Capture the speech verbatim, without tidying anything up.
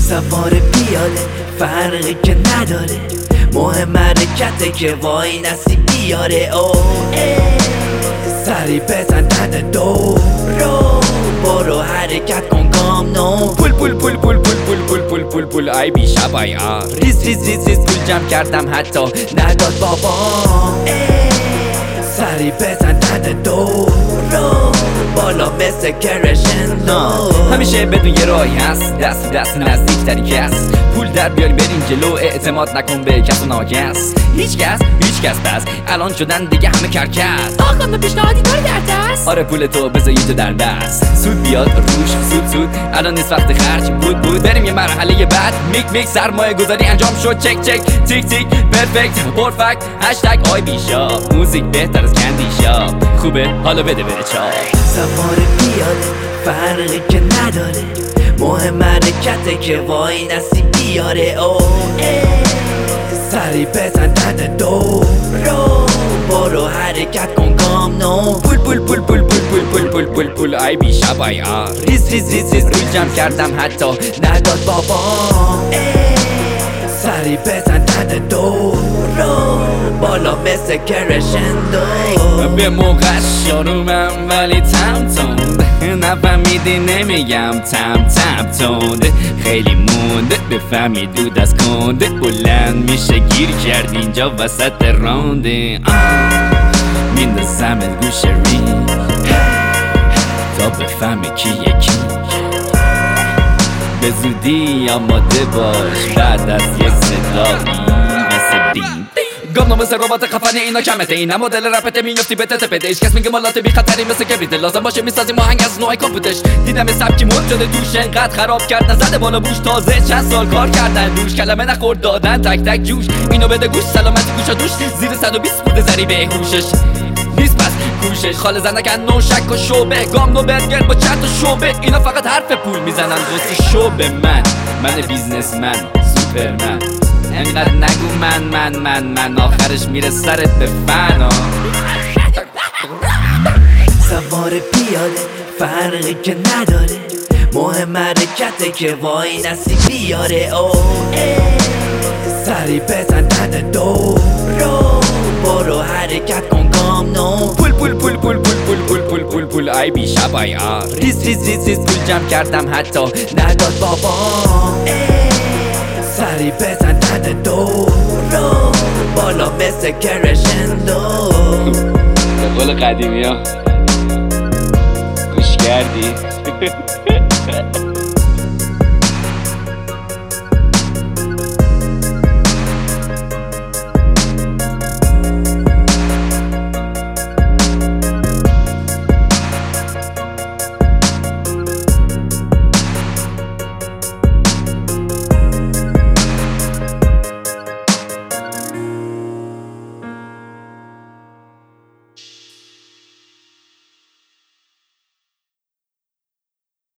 سوار پیاده فرقی که نداره، مهم حرکته که وای نسی بیاره. او سری بزن تن دو رو، برو حرکت کن گام نو. پول پول پول پول پول پول پول پول پول پول ای بی شبایا ریز ریز ریز ریز پول جمع کردم حتی نداد بابا. سری بزن تن دو رو، بالا مثل کرشندو. همیشه بدون یه راهی هست، دست دست نزدیک تری کس. پول در بیاریم بریم جلو، اعتماد نکن به کس و ناکس. هیچ کس هیچ کس بس الان شدن دیگه همه کرکس. آقا به پیشنهادی کار کرده است. آره پول تو بذاری تو در دست، سود بیاد روش سود سود. الان نیست وقت خرج بود بود، بریم یه مرحله بعد. میک میک سرمایه گذاری انجام شد، چک چک تیک تیک پرفکت پرفکت. هشتگ آی بی شاپ، موزیک بهتر از کندی شاپ. خوبه حالا بده بره چاپ. سوار پیاده فرقی که نداره، مهم حرکته که وای نسی بیاره. او سری بزن تن دو رو، برو حرکت کن گام نو. پول پول پول پول پول پول پول پول پول پول ای بی شبایا ریز ریز ریز ریز پول جمع کردم حتی نداد بابا. سری بزن تن دو رو، بالا مثل کرشندو. به موقع شروعم ولی تم تند، نفهمیدی نمیگم تم تم تند. خیلی مونده بفهمی دود از کنده، بلند میشه گیر کرد اینجا وسط رانده. میندازم گوش ری تا بفهمی کی یکی. به زودی آماده باش بعد از یه صدایی مثل بیم. گام نو مثل ربات خفنی اینا کمته، اینا مدل رپته میفتی به تته. هیچ کس میگه مالات بی خطری مثل کبریت، لازم باشه میسازیم آهنگ از نوع کامپوتش. دیدم سبکی مد شده دوش، انقدر خراب کرد نزده بالا بوش. تازه چند سال کار کردن دوش، کلمه نخورد دادن تک تک جوش. اینو بده گوش سلامتی گوشا دوش، زیر صد و بیست بوده زری به هوشش نیست پس کوشش. خاله زنکن نو شک و شوبه، گام نو برگر با چند تا شوبه. اینا فقط حرف پول میزنن واسه شوبه. من من بیزنسمن سوپرمن، انقدر نگو من من من من، آخرش میره سرت به فنا. سوار پیاده فرقی که نداره، مهم حرکته که وای نسی بیاره. او سری بزن تن دو رو، برو حرکت کن گام نو. پول پول پول پول پول پول پول پول پول پول ای بی شبایا ریز ریز ریز ریز پول جمع کردم حتی نداد بابا. سری بزن تن دو رو، بالا مثل کرشندو. به قول قدیمی ها گوش کردی؟